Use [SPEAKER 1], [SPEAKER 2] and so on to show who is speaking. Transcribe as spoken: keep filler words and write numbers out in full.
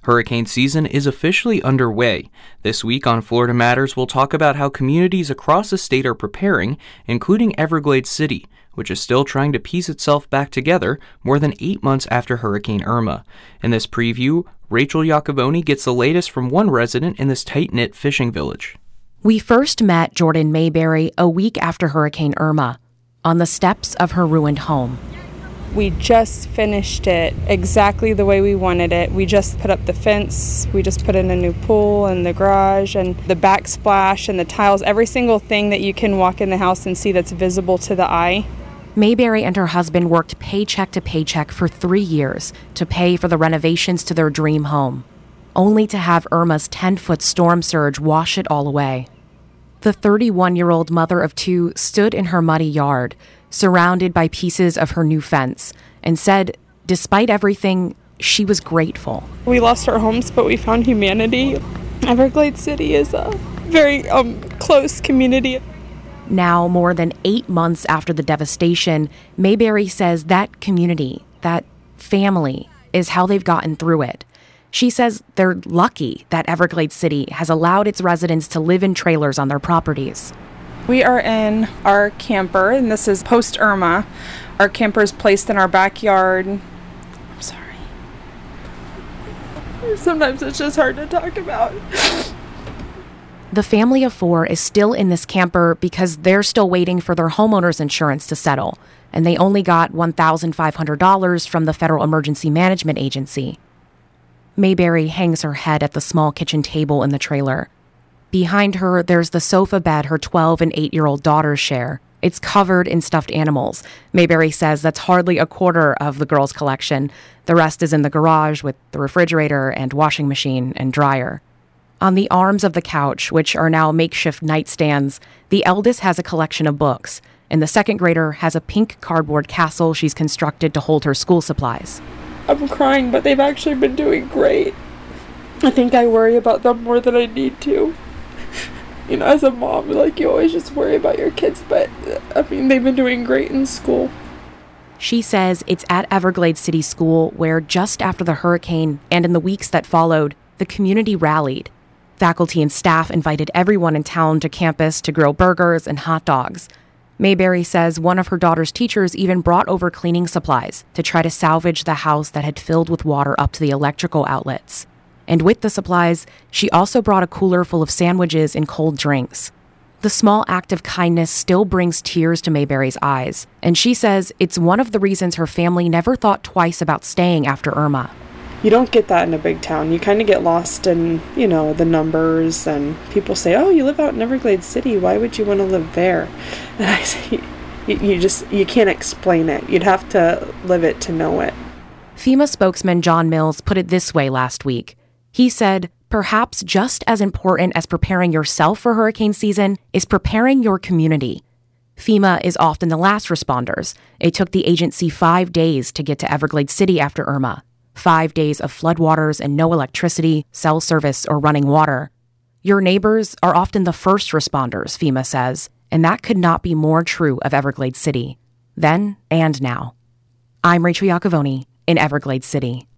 [SPEAKER 1] Hurricane season is officially underway. This week on Florida Matters, we'll talk about how communities across the state are preparing, including Everglades City, which is still trying to piece itself back together more than eight months after Hurricane Irma. In this preview, Rachel Iacovone gets the latest from one resident in this tight-knit fishing village.
[SPEAKER 2] We first met Jordan Mayberry a week after Hurricane Irma, on the steps of her ruined home.
[SPEAKER 3] We just finished it exactly the way we wanted it. We just put up the fence, we just put in a new pool and the garage and the backsplash and the tiles, every single thing that you can walk in the house and see that's visible to the eye.
[SPEAKER 2] Mayberry and her husband worked paycheck to paycheck for three years to pay for the renovations to their dream home, only to have Irma's ten-foot storm surge wash it all away. The thirty-one-year-old mother of two stood in her muddy yard, surrounded by pieces of her new fence, and said, despite everything, she was grateful.
[SPEAKER 3] We lost our homes, but we found humanity. Everglades City is a very um, close community.
[SPEAKER 2] Now, more than eight months after the devastation, Mayberry says that community, that family, is how they've gotten through it. She says they're lucky that Everglades City has allowed its residents to live in trailers on their properties.
[SPEAKER 3] We are in our camper, and this is post-Irma. Our camper is placed in our backyard. I'm sorry. Sometimes it's just hard to talk about.
[SPEAKER 2] The family of four is still in this camper because they're still waiting for their homeowner's insurance to settle, and they only got one thousand five hundred dollars from the Federal Emergency Management Agency. Mayberry hangs her head at the small kitchen table in the trailer. Behind her, there's the sofa bed her twelve and eight-year-old daughters share. It's covered in stuffed animals. Mayberry says that's hardly a quarter of the girls' collection. The rest is in the garage with the refrigerator and washing machine and dryer. On the arms of the couch, which are now makeshift nightstands, the eldest has a collection of books, and the second grader has a pink cardboard castle she's constructed to hold her school supplies.
[SPEAKER 3] I'm crying, but they've actually been doing great. I think I worry about them more than I need to. You know, as a mom, like, you always just worry about your kids, but, I mean, they've been doing great in school.
[SPEAKER 2] She says it's at Everglades City School where just after the hurricane and in the weeks that followed, the community rallied. Faculty and staff invited everyone in town to campus to grill burgers and hot dogs. Mayberry says one of her daughter's teachers even brought over cleaning supplies to try to salvage the house that had filled with water up to the electrical outlets. And with the supplies, she also brought a cooler full of sandwiches and cold drinks. The small act of kindness still brings tears to Mayberry's eyes, and she says it's one of the reasons her family never thought twice about staying after Irma.
[SPEAKER 3] You don't get that in a big town. You kind of get lost in, you know, the numbers, and people say, oh, you live out in Everglades City. Why would you want to live there? And I say, you, you just, you can't explain it. You'd have to live it to know it.
[SPEAKER 2] FEMA spokesman John Mills put it this way last week. He said, perhaps just as important as preparing yourself for hurricane season is preparing your community. FEMA is often the last responders. It took the agency five days to get to Everglades City after Irma. Five days of floodwaters and no electricity, cell service, or running water. Your neighbors are often the first responders, FEMA says, and that could not be more true of Everglades City, then and now. I'm Rachel Iacovone in Everglades City.